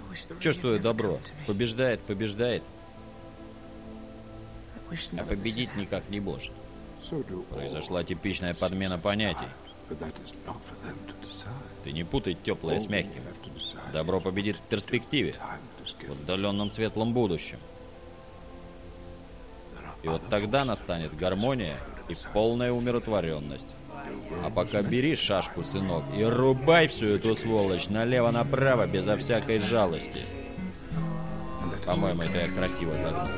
Чувствую добро. Побеждает, побеждает. А победить никак не может. Произошла типичная подмена понятий. Ты не путай теплое с мягким. Добро победит в перспективе, в отдаленном светлом будущем. И вот тогда настанет гармония и полная умиротворенность. А пока бери шашку, сынок, и рубай всю эту сволочь налево-направо, безо всякой жалости. По-моему, это я красиво загнул.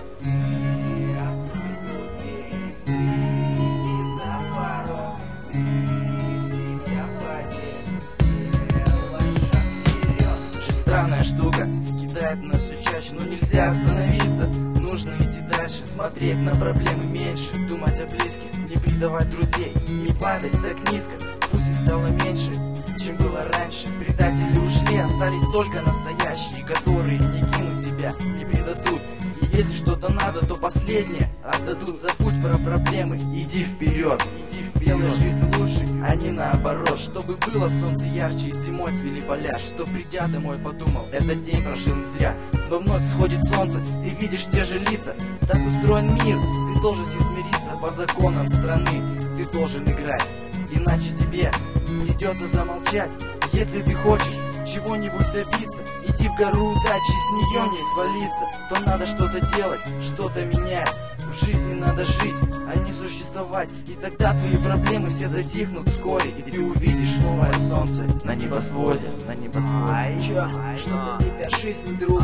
Странная штука, кидает нас все чаще, но нельзя остановиться. Нужно идти дальше, смотреть на проблемы меньше, думать о близких, не предавать друзей, не падать так низко. Пусть их стало меньше, чем было раньше. Предатели ушли, остались только настоящие, которые не кинут тебя, не предадут. И если что-то надо, то последнее отдадут. Забудь про проблемы, иди вперед, сделай жизнь лучше, а не наоборот. Чтобы было солнце ярче и зимой свели поля. Что придя домой подумал, этот день прожил не зря. Но вновь всходит солнце, ты видишь те же лица. Так устроен мир, ты должен смириться. По законам страны ты должен играть, иначе тебе придется замолчать. Если ты хочешь чего-нибудь добиться, иди в гору удачи, с нее не свалиться, то надо что-то делать, что-то менять. В жизни надо жить, а не существовать. И тогда твои проблемы все затихнут вскоре, и ты увидишь новое солнце на небосводе, на небосводе. Что для тебя жизнь, друг?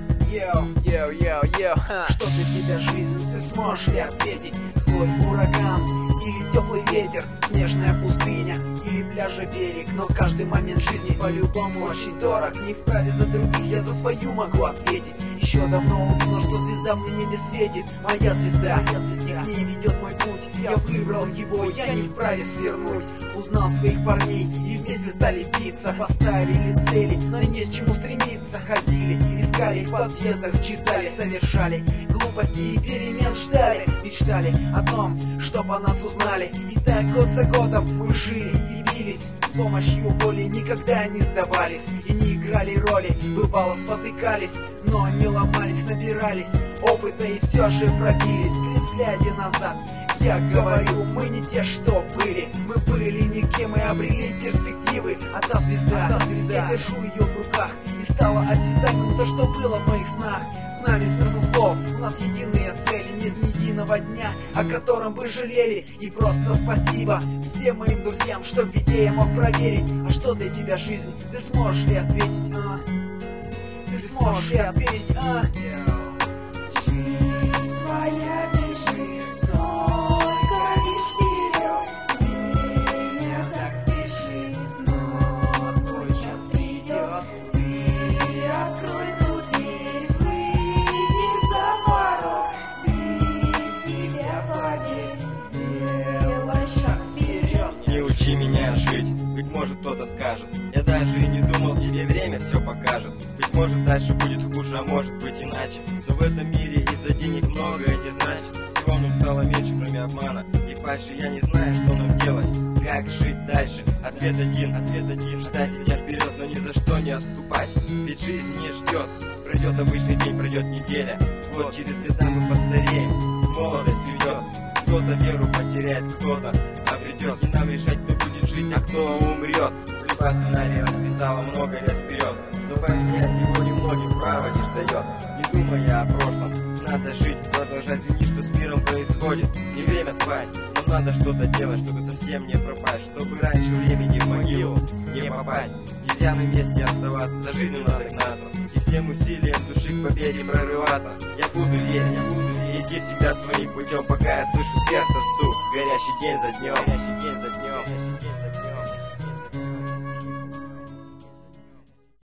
Что для тебя жизнь? Ты сможешь ли ответить? Злой ураган или теплый ветер, снежная пустыня или пляжа берег. Но каждый момент жизни по-любому очень дорог. Не вправе за других, я за свою могу ответить. Еще давно увидел, что звезда мне небе светит. Моя звезда, и к ней ведет мой путь. Я выбрал его, я не вправе свернуть. Узнал своих парней и вместе стали биться. Поставили цели, но не с чему стремиться. Ходили, искали в подъездах, читали, совершали глупости и перемен ждали. Мечтали о том, чтоб о нас узнали. И так год за годом мы жили и бились. С помощью воли никогда не сдавались и не играли роли. Бывало спотыкались, но не ломались, набирались опыта и все же пробились. При взгляде назад я говорю, мы не те, что были. Мы были никем и обрели перспективы. А та звезда, я держу ее в руках. И стало осязаемым то, что было в моих снах. С нами смысл слов, у нас единые цели. Нет ни единого дня, о котором бы жалели. И просто спасибо всем моим друзьям, что в беде я мог проверить. А что для тебя жизнь? Ты сможешь ли ответить? Ты сможешь ли ответить? Меня жить, быть может кто-то скажет. Я даже и не думал, тебе время все покажет. Быть может дальше будет хуже, а может быть иначе. Но в этом мире из-за денег многое не значит. Всего нам стало меньше, кроме обмана и фальши. Я не знаю, что нам делать, как жить дальше. Ответ один, ждать идя вперед, но ни за что не отступать. Ведь жизнь не ждет, пройдет обычный день, пройдет неделя. Вот через лета мы постареем, молодость уйдет. Кто-то веру потеряет, кто-то обретет. И нам решать, кто будет жить, а кто умрет. Судьба сценарий расписала много лет вперед, но поменять его немногим право лишь дает. Не думая о прошлом, надо жить, продолжать винить, что с миром происходит. Не время спать, но надо что-то делать, чтобы совсем не пропасть. Чтобы раньше времени в могилу не попасть. Нельзя на месте оставаться, за жизнью надо гнаться. И всем усилием души к победе прорываться. Я буду верить, идти всегда своим путем, пока я слышу сердце стук. Горящий день за днем.